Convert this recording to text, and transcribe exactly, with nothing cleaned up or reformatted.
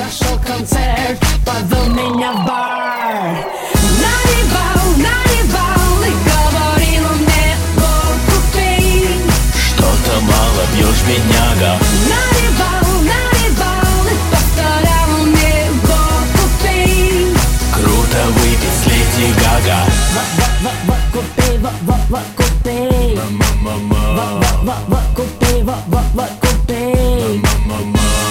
нашел концерт, повел меня в бар. Наливал, наливал и говорил мне: вот купи. Что-то мало пьешь, бедняга. Наливал, наливал и повторял мне: вот купи. Круто выпить с Леди Гага. Вот купи, вот купи. Вот купи, вот купи.